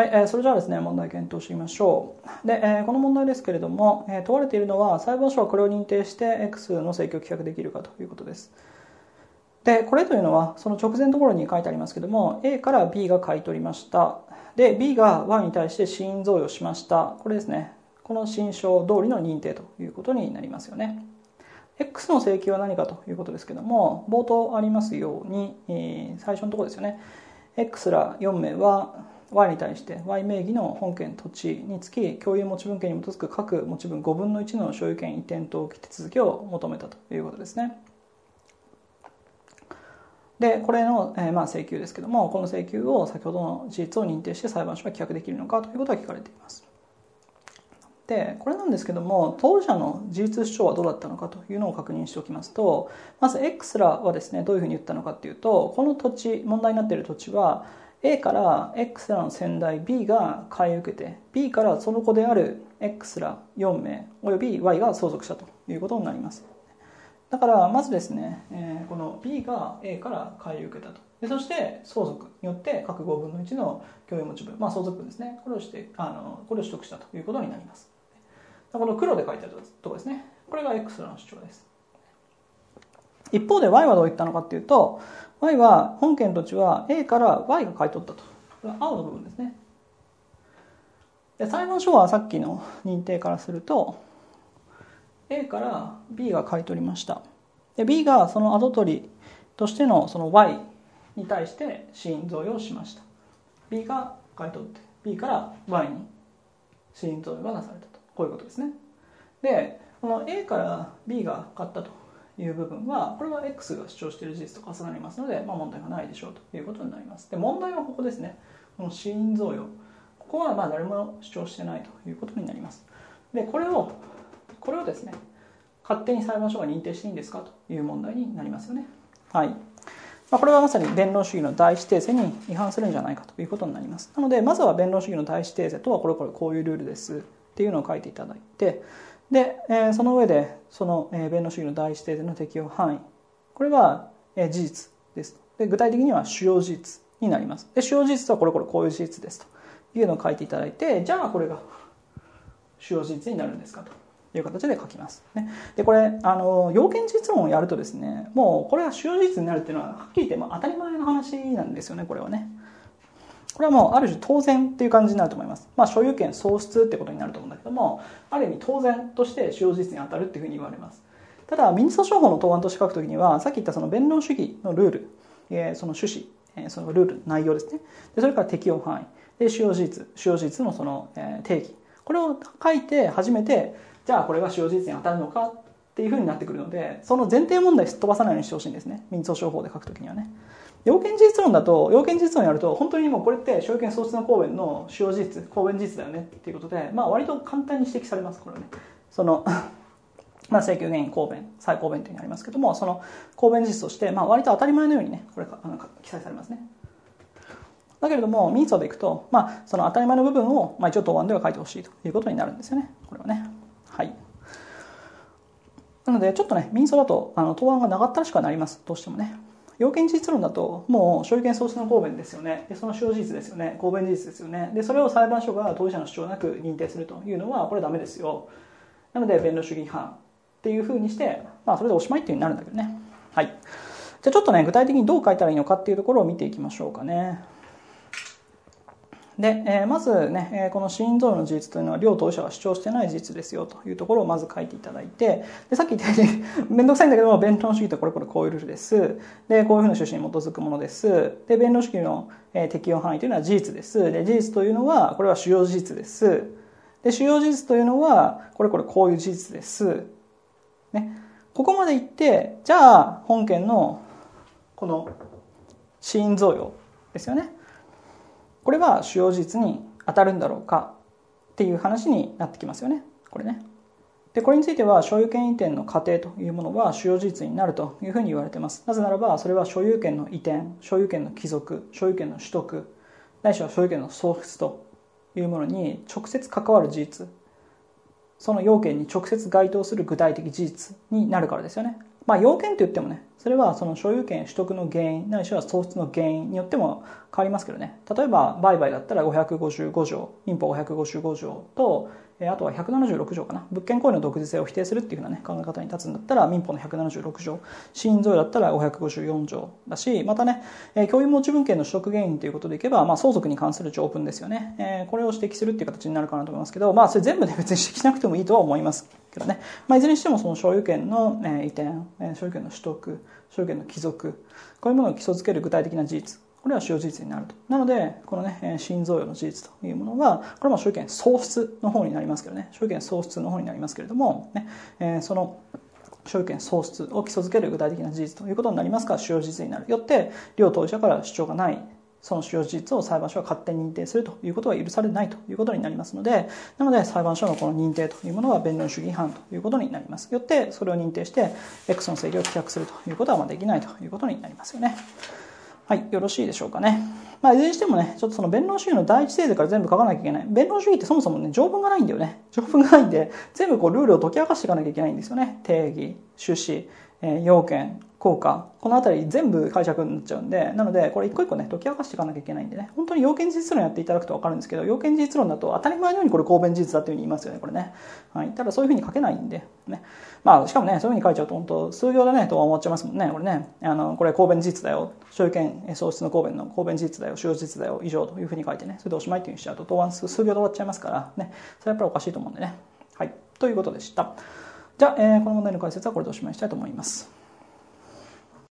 はい、それじゃあですね、問題検討してみましょう。で、この問題ですけれども、問われているのは、裁判所はこれを認定して X の請求を棄却できるかということです。で、これというのは、その直前のところに書いてありますけども、A から B が買い取りました。で、B が Y に対して信用贈与しました。これですね、この信証通りの認定ということになりますよね。X の請求は何かということですけども、冒頭ありますように、最初のところですよね。X ら4名は、Y に対して Y 名義の本件土地につき共有持ち分権に基づく各持ち分5分の1の所有権移転登記手続きを求めたということですね。でこれの、請求ですけども、この請求を先ほどの事実を認定して裁判所が棄却できるのかということが聞かれています。でこれなんですけども、当事者の事実主張はどうだったのかというのを確認しておきますと、まず X らはですね、どういうふうに言ったのかというと、この土地、問題になっている土地はA から X らの先代 B が買い受けて、 B からその子である X ら4名および Y が相続したということになります。だからまずですね、この B が A から買い受けたと。でそして相続によって各5分の1の共有持ち分、相続分ですね、これを取得したということになります。この黒で書いてあるところですね、これが X らの主張です。一方で Y はどう言ったのかというと、Y は本件土地は A から Y が買い取ったと。これは青の部分ですね。で裁判所はさっきの認定からすると A から B が買い取りました。で B がその跡取りとしてのその Y に対して信任贈与をしました。 B が買い取って B から Y に信任贈与がなされたと、こういうことですね。でこの A から B が買ったという部分は、これは X が主張している事実と重なりますので、問題がないでしょうということになります。で問題はここですね、この信任贈与、ここは誰も主張してないということになります。でこれをですね、勝手に裁判所が認定していいんですかという問題になりますよね。はい。これはまさに弁論主義の第一定性に違反するんじゃないかということになります。なのでまずは弁論主義の第一定性とはこういうルールですっていうのを書いていただいて、でその上でその弁論主義の第一定性の適用範囲、これは事実ですと。で具体的には主要事実になります。で主要事実はこういう事実ですというのを書いていただいて、じゃあこれが主要事実になるんですかという形で書きます。でこれ要件実論をやるとですね、もうこれが主要事実になるっていうのははっきり言って当たり前の話なんですよね。これはね、これはもうある種当然っていう感じになると思います。所有権喪失ってことになると思うんだけども、ある意味当然として主要事実に当たるっていうふうに言われます。ただ民事訴訟法の答案として書くときには、さっき言ったその弁論主義のルール、その趣旨、そのルールの内容ですね。でそれから適用範囲で主要事実のその定義、これを書いて初めて、じゃあこれが主要事実に当たるのかっていうふうになってくるので、その前提問題すっ飛ばさないようにしてほしいんですね、民事訴訟法で書くときにはね。要件事実論だと、要件事実論やると本当にもうこれって所有権喪失の公弁の主要事実、公弁事実だよねっていうことで、割と簡単に指摘されます。これはね、その請求原因公弁、再公弁というのがありますけども、その公弁事実として割と当たり前のようにね、これ記載されますね。だけれども民訴でいくと、その当たり前の部分を一応答案では書いてほしいということになるんですよね、これはね。はい。なのでちょっとね、民訴だと答案が長ったらしくはなります。どうしてもね。要件事実論だともう所有権喪失の公弁ですよね。でその主要事実ですよね。公弁事実ですよね。でそれを裁判所が当事者の主張なく認定するというのはこれダメですよ。なので弁論主義違反っていうふうにして、それでおしまいっていう風になるんだけどね。はい。じゃあちょっとね、具体的にどう書いたらいいのかっていうところを見ていきましょうかね。で、まずね、この信任贈与の事実というのは両当事者が主張していない事実ですよというところをまず書いていただいて、でさっき言ったように面倒くさいんだけども、弁論主義とはこういうルールです。でこういうふうな趣旨に基づくものです。で弁論主義の適用範囲というのは事実です。で事実というのはこれは主要事実です。で主要事実というのはこういう事実です。ね、ここまで言って、じゃあ本件のこの信任贈与ですよね、これは主要事実に当たるんだろうかっていう話になってきますよね、これね。でこれについては所有権移転の過程というものは主要事実になるというふうに言われています。なぜならばそれは所有権の移転、所有権の帰属、所有権の取得、ないしは所有権の喪失というものに直接関わる事実、その要件に直接該当する具体的事実になるからですよね。 要件と言ってもね、それはその所有権取得の原因ないしは喪失の原因によっても変わりますけどね。例えば売買だったら555条、民法555条と、あとは176条かな、物件行為の独自性を否定するっていうふうな、ね、考え方に立つんだったら民法の176条、死因贈与だったら554条だし、またね、共有持ち分権の取得原因ということでいけば、相続に関する条文ですよね。これを指摘するっていう形になるかなと思いますけど、それ全部で別に指摘しなくてもいいとは思いますけどね。いずれにしてもその所有権の移転、所有権の取得、所有権の帰属、こういうものを基礎づける具体的な事実、これは使用事実になると。なのでこのね、死因贈与の事実というものは、これも所有権喪失の方になりますけどね、所有権喪失の方になりますけれども、ね、その所有権喪失を基礎づける具体的な事実ということになりますから、使用事実になる。よって両当事者から主張がないその使用事実を裁判所は勝手に認定するということは許されないということになりますので、なので裁判所のこの認定というものは弁論主義違反ということになります。よってそれを認定して X の制御を棄却するということはできないということになりますよね。はい、よろしいでしょうかね。いずれにしてもね、ちょっとその弁論主義の第一定義から全部書かなきゃいけない。弁論主義ってそもそもね、条文がないんだよね。条文がないんで、全部ルールを解き明かしていかなきゃいけないんですよね。定義、趣旨、要件、効果、このあたり全部解釈になっちゃうんで、なのでこれ一個一個ね解き明かしていかなきゃいけないんでね、本当に要件事実論やっていただくと分かるんですけど、要件事実論だと当たり前のようにこれ公弁事実だっていうふうに言いますよね、これね。はい、ただそういうふうに書けないんでね、しかもね、そういうふうに書いちゃうと本当数行でねとは思っちゃいますもんね。これね、これ公弁事実だよ、所有権喪失の公弁の公弁事実だよ、使用事実だよ以上というふうに書いてね、それでおしまいっていうふうにしちゃうと答案数行で終わっちゃいますからね、それはやっぱりおかしいと思うんでね。はい、ということでした。じゃあ、この問題の解説はこれでおしまいにしたいと思います。